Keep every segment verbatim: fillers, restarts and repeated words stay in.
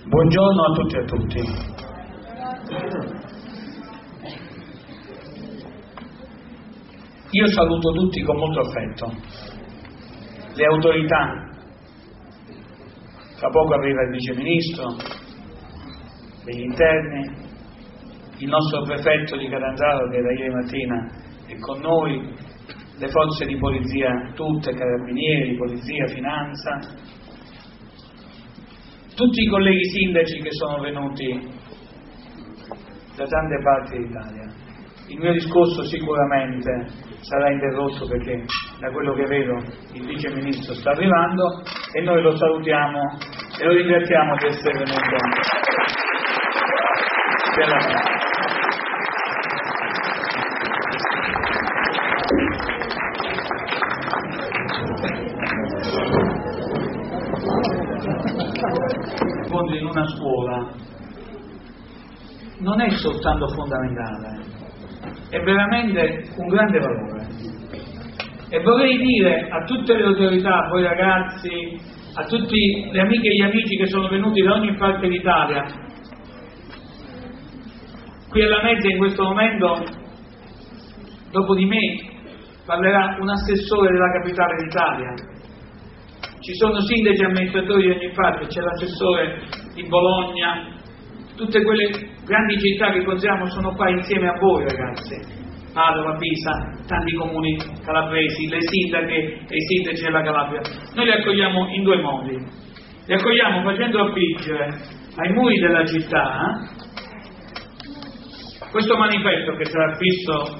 Buongiorno a tutti e a tutti. Io saluto tutti con molto affetto, le autorità, tra poco arriva il Vice Ministro degli Interni, il nostro prefetto di Catanzaro che da ieri mattina è con noi, le forze di polizia tutte, carabinieri, polizia, finanza, tutti i colleghi sindaci che sono venuti da tante parti d'Italia. Il mio discorso sicuramente sarà interrotto perché da quello che vedo il Vice Ministro sta arrivando e noi lo salutiamo e lo ringraziamo di essere venuto della me. In una scuola non è soltanto fondamentale, è veramente un grande valore. E vorrei dire a tutte le autorità, a voi ragazzi, a tutti le amiche e gli amici che sono venuti da ogni parte d'Italia, qui alla Mezza in questo momento, dopo di me, parlerà un assessore della capitale d'Italia. Ci sono sindaci e amministratori di ogni parte, c'è l'assessore di Bologna, tutte quelle grandi città che consideriamo sono qua insieme a voi ragazzi, Padova, Pisa, tanti comuni calabresi, le sindache e i sindaci della Calabria. Noi li accogliamo in due modi, li accogliamo facendo appingere ai muri della città questo manifesto che sarà fisso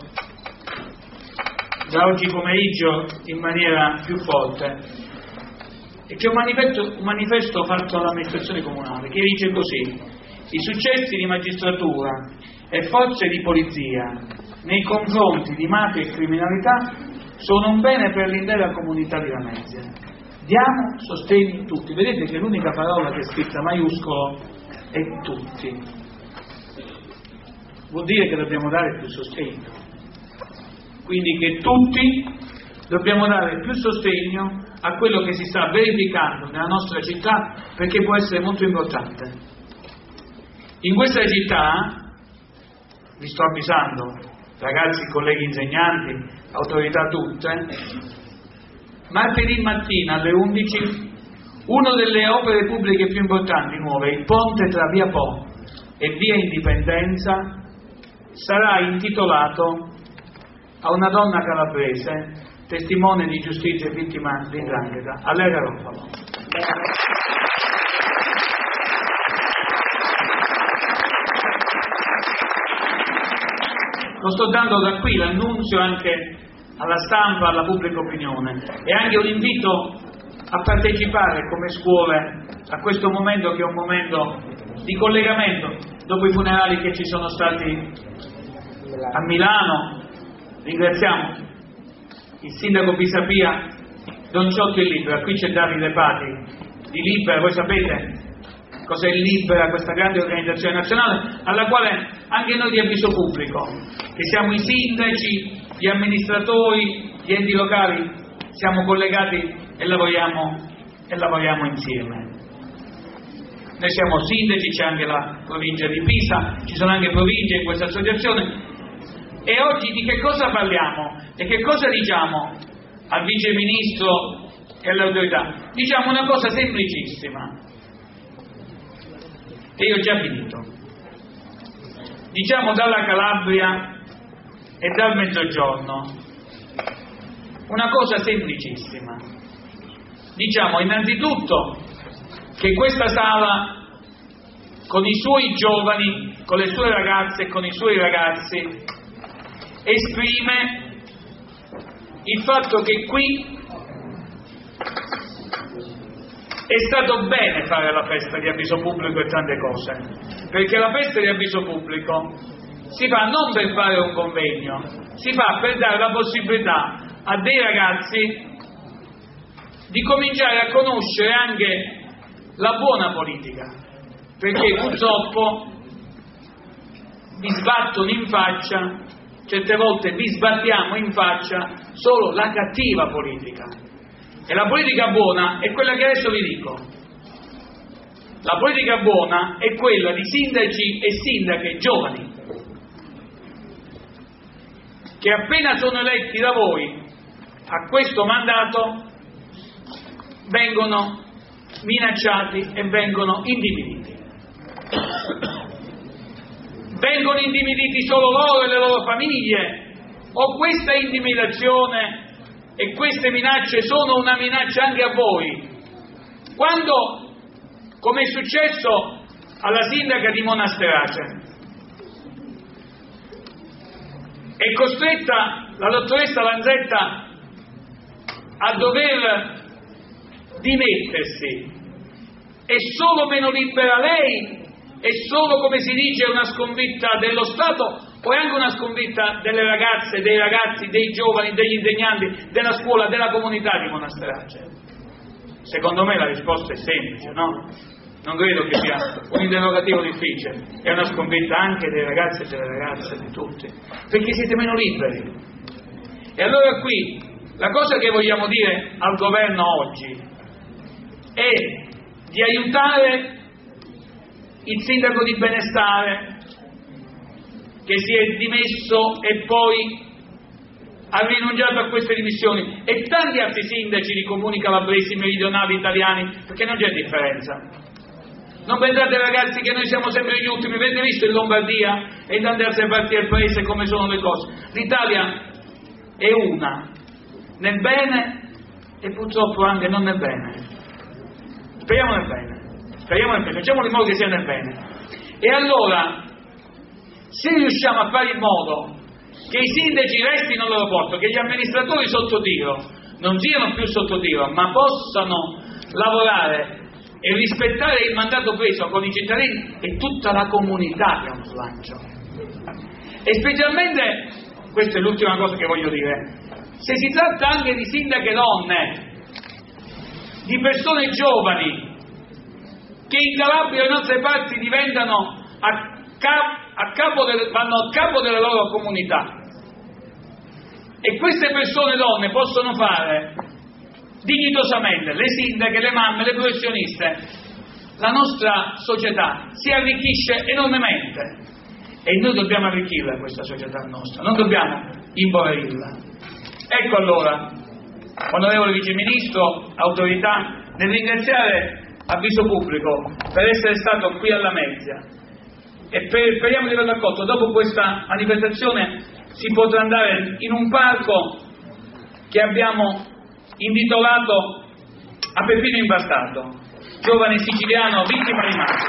da oggi pomeriggio in maniera più forte, e che è un manifesto, un manifesto fatto all'amministrazione comunale che dice così: i successi di magistratura e forze di polizia nei confronti di mafia e criminalità sono un bene per l'intera comunità di Lamezia. Diamo sostegno tutti. Vedete che l'unica parola che è scritta maiuscolo è tutti. Vuol dire che dobbiamo dare più sostegno. Quindi che tutti dobbiamo dare più sostegno a quello che si sta verificando nella nostra città, perché può essere molto importante. In questa città, vi sto avvisando, ragazzi, colleghi insegnanti, autorità tutte, martedì mattina alle undici, una delle opere pubbliche più importanti nuove, il ponte tra via Po e via Indipendenza, sarà intitolato a una donna calabrese, testimone di giustizia e vittima di 'ndrangheta, a lei Garofalo. Lo sto dando da qui l'annunzio anche alla stampa, alla pubblica opinione, e anche un invito a partecipare come scuole a questo momento che è un momento di collegamento dopo i funerali che ci sono stati a Milano. Ringraziamo il sindaco Pisapia, Don Ciotto e Libera. Qui c'è Davide Pati di Libera, voi sapete cos'è Libera, questa grande organizzazione nazionale alla quale anche noi di Avviso Pubblico, che siamo i sindaci, gli amministratori, gli enti locali, siamo collegati e lavoriamo, e lavoriamo insieme. Noi siamo sindaci, c'è anche la provincia di Pisa, ci sono anche province in questa associazione. E oggi di che cosa parliamo? E che cosa diciamo al Vice Ministro e alle autorità? Diciamo una cosa semplicissima, e io ho già finito. Diciamo dalla Calabria e dal Mezzogiorno una cosa semplicissima. Diciamo innanzitutto che questa sala, con i suoi giovani, con le sue ragazze e con i suoi ragazzi, esprime il fatto che qui è stato bene fare la festa di Avviso Pubblico e tante cose, perché la festa di Avviso Pubblico si fa non per fare un convegno, si fa per dare la possibilità a dei ragazzi di cominciare a conoscere anche la buona politica, perché purtroppo vi sbattono in faccia, certe volte vi sbattiamo in faccia solo la cattiva politica, e la politica buona è quella che adesso vi dico. La politica buona è quella di sindaci e sindache giovani, che appena sono eletti da voi a questo mandato vengono minacciati e vengono intimiditi. Vengono intimiditi solo loro e le loro famiglie, o questa intimidazione e queste minacce sono una minaccia anche a voi? Quando, come è successo alla sindaca di Monasterace, è costretta la dottoressa Lanzetta a dover dimettersi, è solo meno libera lei? È solo, come si dice, una sconfitta dello Stato, o è anche una sconfitta delle ragazze, dei ragazzi, dei giovani, degli insegnanti, della scuola, della comunità di Monasterace? Secondo me la risposta è semplice, no? Non credo che sia un interrogativo difficile, è una sconfitta anche dei ragazzi e delle ragazze, di tutti, perché siete meno liberi. E allora qui la cosa che vogliamo dire al governo oggi è di aiutare il sindaco di Benestare, che si è dimesso e poi ha rinunciato a queste dimissioni, e tanti altri sindaci di comuni calabresi, meridionali, italiani, perché non c'è differenza. Non pensate, ragazzi, che noi siamo sempre gli ultimi. Avete visto in Lombardia e in tante altre parti del paese come sono le cose? L'Italia è una, nel bene e purtroppo anche non nel bene. Speriamo nel bene. Speriamo nel bene, facciamo in modo che sia nel bene. E allora, se riusciamo a fare in modo che i sindaci restino al loro posto, che gli amministratori sotto tiro non siano più sotto tiro, ma possano lavorare e rispettare il mandato preso con i cittadini, e tutta la comunità che ha uno slancio. E specialmente, questa è l'ultima cosa che voglio dire, se si tratta anche di sindache donne, di persone giovani, che in Calabria e in altre parti diventano a, cap- a capo delle, vanno a capo delle loro comunità, e queste persone donne possono fare dignitosamente le sindache, le mamme, le professioniste, la nostra società si arricchisce enormemente, e noi dobbiamo arricchirla questa società nostra, non dobbiamo impoverirla. Ecco allora, onorevole Vice Ministro, autorità, nel ringraziare Avviso Pubblico per essere stato qui alla Mezzia, e per, speriamo di averlo accolto. Dopo questa manifestazione si potrà andare in un parco che abbiamo intitolato a Peppino Impastato, giovane siciliano vittima di mafia.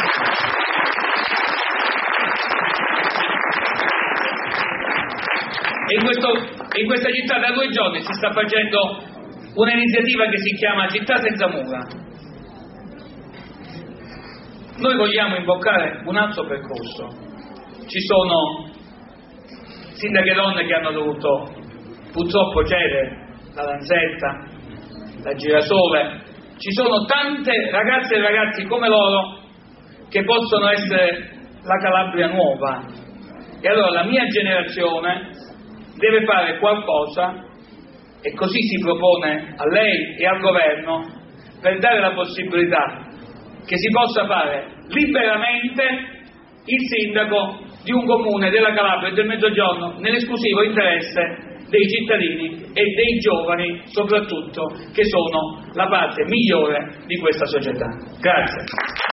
E in, questo, in questa città da due giorni si sta facendo un'iniziativa che si chiama Città Senza Mura. Noi vogliamo imboccare un altro percorso. Ci sono sindache donne che hanno dovuto purtroppo cedere, la Lanzetta, la Girasole, ci sono tante ragazze e ragazzi come loro che possono essere la Calabria nuova, e allora la mia generazione deve fare qualcosa, e così si propone a lei e al governo, per dare la possibilità che si possa fare liberamente il sindaco di un comune della Calabria e del Mezzogiorno nell'esclusivo interesse dei cittadini e dei giovani soprattutto, che sono la parte migliore di questa società. Grazie.